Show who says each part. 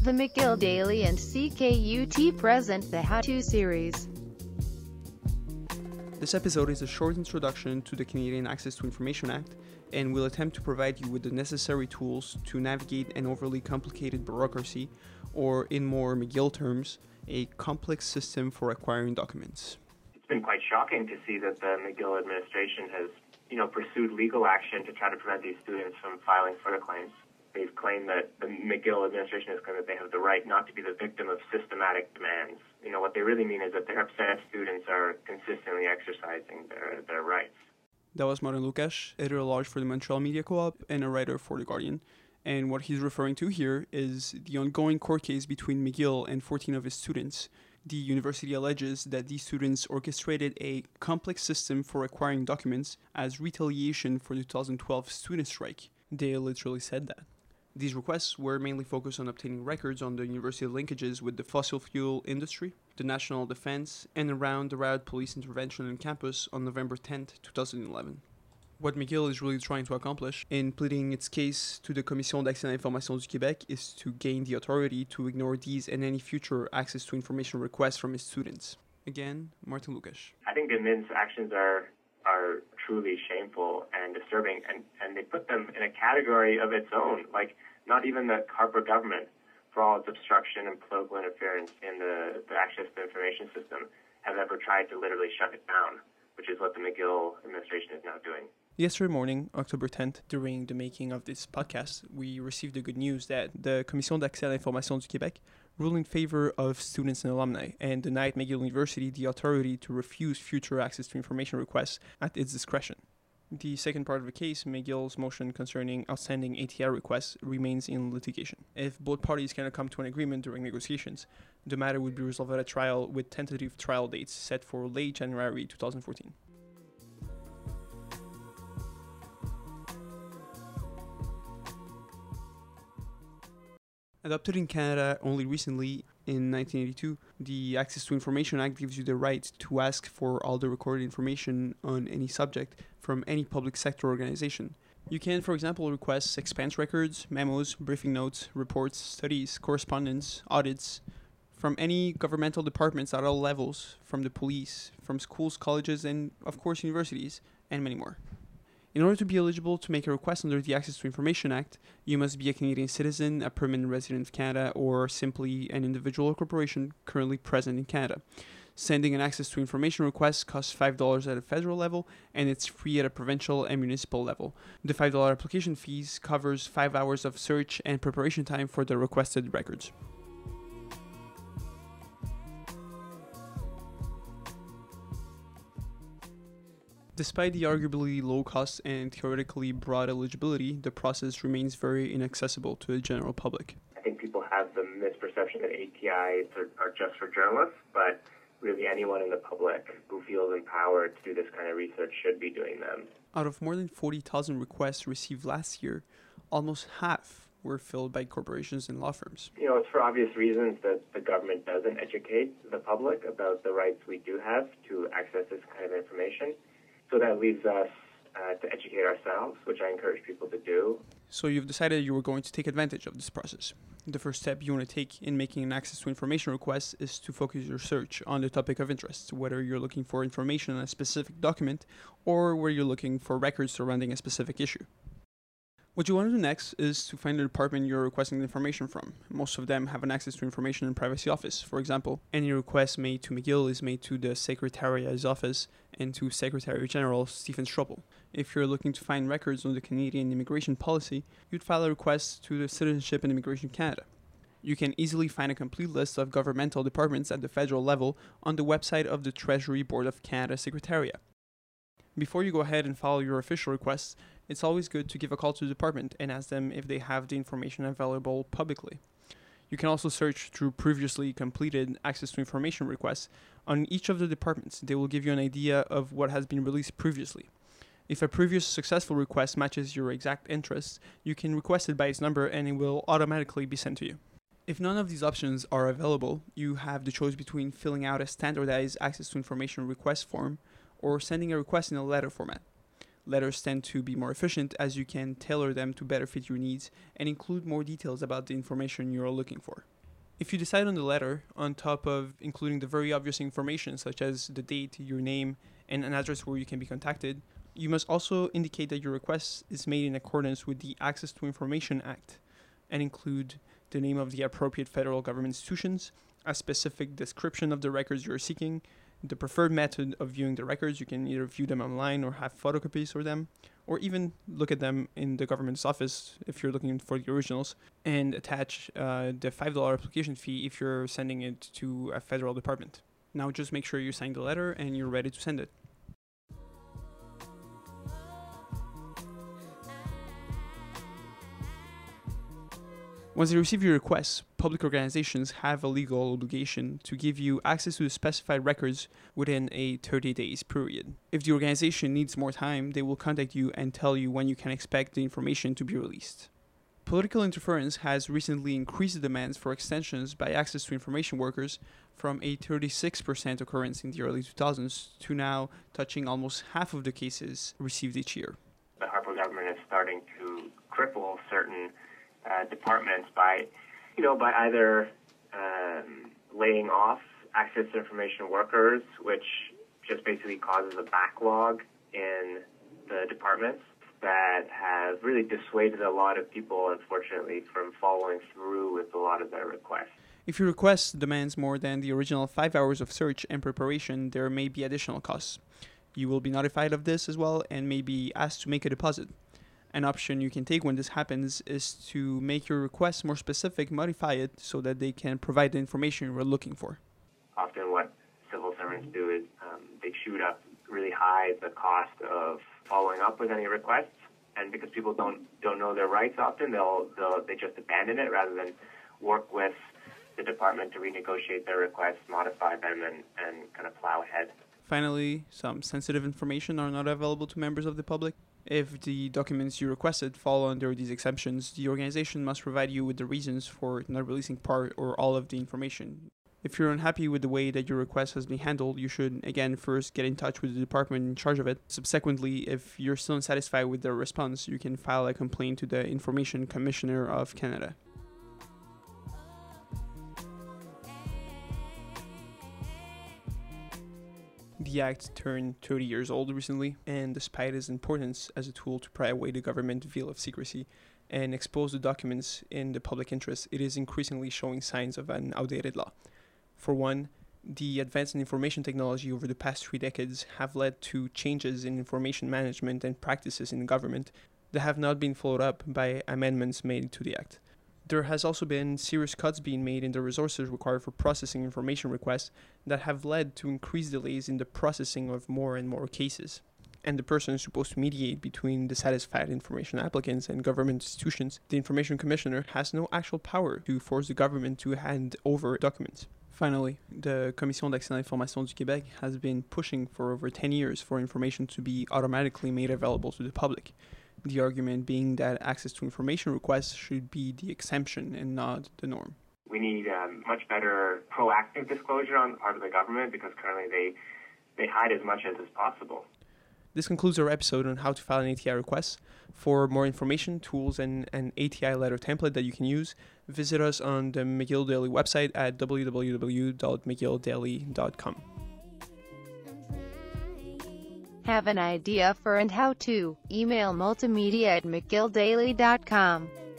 Speaker 1: The McGill Daily and CKUT present the How-To series.
Speaker 2: This episode is a short introduction to the Canadian Access to Information Act and will attempt to provide you with the necessary tools to navigate an overly complicated bureaucracy, or in more McGill terms, a complex system for acquiring documents.
Speaker 3: It's been quite shocking to see that the McGill administration has, pursued legal action to try to prevent these students from filing further claims. They've claimed that the McGill administration has claimed that they have the right not to be the victim of systematic demands. What they really mean is that they're upset students are consistently exercising their rights.
Speaker 2: That was Martin Lukash, editor-at-large for the Montreal Media Co-op and a writer for The Guardian. And what he's referring to here is the ongoing court case between McGill and 14 of his students. The university alleges that these students orchestrated a complex system for acquiring documents as retaliation for the 2012 student strike. They literally said that. These requests were mainly focused on obtaining records on the university linkages with the fossil fuel industry, the national defense, and around the riot police intervention on campus on November 10, 2011. What McGill is really trying to accomplish in pleading its case to the Commission d'accès à l'information du Québec is to gain the authority to ignore these and any future access to information requests from its students. Again, Martin Lukash.
Speaker 3: I think the MIN's actions are truly shameful and disturbing, and they put them in a category of its own. Like, not even the Harper government, for all its obstruction and political interference in the access to information system, have ever tried to literally shut it down, which is what the McGill administration is now doing.
Speaker 2: Yesterday morning, October 10th, during the making of this podcast, we received the good news that the Commission d'accès à l'information du Québec ruled in favor of students and alumni and denied McGill University the authority to refuse future access to information requests at its discretion. The second part of the case, McGill's motion concerning outstanding ATI requests, remains in litigation. If both parties cannot come to an agreement during negotiations, the matter would be resolved at a trial with tentative trial dates set for late January 2014. Adopted in Canada only recently, in 1982, the Access to Information Act gives you the right to ask for all the recorded information on any subject from any public sector organization. You can, for example, request expense records, memos, briefing notes, reports, studies, correspondence, audits, from any governmental departments at all levels, from the police, from schools, colleges, and, of course, universities, and many more. In order to be eligible to make a request under the Access to Information Act, you must be a Canadian citizen, a permanent resident of Canada, or simply an individual or corporation currently present in Canada. Sending an Access to Information request costs $5 at a federal level, and it's free at a provincial and municipal level. The $5 application fees covers 5 hours of search and preparation time for the requested records. Despite the arguably low cost and theoretically broad eligibility, the process remains very inaccessible to the general public.
Speaker 3: I think people have the misperception that ATIs are just for journalists, but really anyone in the public who feels empowered to do this kind of research should be doing them.
Speaker 2: Out of more than 40,000 requests received last year, almost half were filled by corporations and law firms.
Speaker 3: It's for obvious reasons that the government doesn't educate the public about the rights we do have to access this kind of information. So that leaves us to educate ourselves, which I encourage people to do.
Speaker 2: So you've decided you were going to take advantage of this process. The first step you want to take in making an access to information request is to focus your search on the topic of interest, whether you're looking for information on a specific document or whether you're looking for records surrounding a specific issue. What you want to do next is to find the department you're requesting the information from. Most of them have an Access to Information and Privacy Office. For example, any request made to McGill is made to the Secretariat's office and to Secretary General Stephen Struppel. If you're looking to find records on the Canadian immigration policy, you'd file a request to the Citizenship and Immigration Canada. You can easily find a complete list of governmental departments at the federal level on the website of the Treasury Board of Canada Secretariat. Before you go ahead and file your official requests, it's always good to give a call to the department and ask them if they have the information available publicly. You can also search through previously completed Access to Information requests on each of the departments. They will give you an idea of what has been released previously. If a previous successful request matches your exact interests, you can request it by its number and it will automatically be sent to you. If none of these options are available, you have the choice between filling out a standardized Access to Information request form or sending a request in a letter format. Letters tend to be more efficient as you can tailor them to better fit your needs and include more details about the information you're looking for. If you decide on the letter, on top of including the very obvious information such as the date, your name, and an address where you can be contacted, you must also indicate that your request is made in accordance with the Access to Information Act and include the name of the appropriate federal government institutions, a specific description of the records you're seeking, the preferred method of viewing the records. You can either view them online or have photocopies of them, or even look at them in the government's office if you're looking for the originals, and attach the $5 application fee if you're sending it to a federal department. Now just make sure you sign the letter and you're ready to send it. Once they receive your request, public organizations have a legal obligation to give you access to the specified records within a 30 days period. If the organization needs more time, they will contact you and tell you when you can expect the information to be released. Political interference has recently increased the demands for extensions by access to information workers from a 36% occurrence in the early 2000s to now touching almost half of the cases received each year.
Speaker 3: The Harper government is starting to cripple certain departments by either laying off access to information workers, which just basically causes a backlog in the departments that have really dissuaded a lot of people, unfortunately, from following through with a lot of their requests.
Speaker 2: If your request demands more than the original 5 hours of search and preparation, there may be additional costs. You will be notified of this as well and may be asked to make a deposit. An option you can take when this happens is to make your request more specific, modify it so that they can provide the information you're looking for.
Speaker 3: Often what civil servants do is they shoot up really high the cost of following up with any requests, and because people don't know their rights often, they just abandon it rather than work with the department to renegotiate their requests, modify them, and kind of plow ahead.
Speaker 2: Finally, some sensitive information are not available to members of the public. If the documents you requested fall under these exemptions, the organization must provide you with the reasons for not releasing part or all of the information. If you're unhappy with the way that your request has been handled, you should, again, first get in touch with the department in charge of it. Subsequently, if you're still unsatisfied with their response, you can file a complaint to the Information Commissioner of Canada. The Act turned 30 years old recently, and despite its importance as a tool to pry away the government veil of secrecy and expose the documents in the public interest, it is increasingly showing signs of an outdated law. For one, the advance in information technology over the past 3 decades have led to changes in information management and practices in government that have not been followed up by amendments made to the Act. There has also been serious cuts being made in the resources required for processing information requests that have led to increased delays in the processing of more and more cases. And the person supposed to mediate between dissatisfied information applicants and government institutions, the Information Commissioner, has no actual power to force the government to hand over documents. Finally, the Commission d'accès à l'information du Québec has been pushing for over 10 years for information to be automatically made available to the public. The argument being that access to information requests should be the exception and not the norm.
Speaker 3: We need much better proactive disclosure on the part of the government because currently they hide as much as is possible.
Speaker 2: This concludes our episode on how to file an ATI request. For more information, tools, and an ATI letter template that you can use, visit us on the McGill Daily website at www.mcgilldaily.com.
Speaker 1: Have an idea for and how to? Email multimedia@mcgilldaily.com.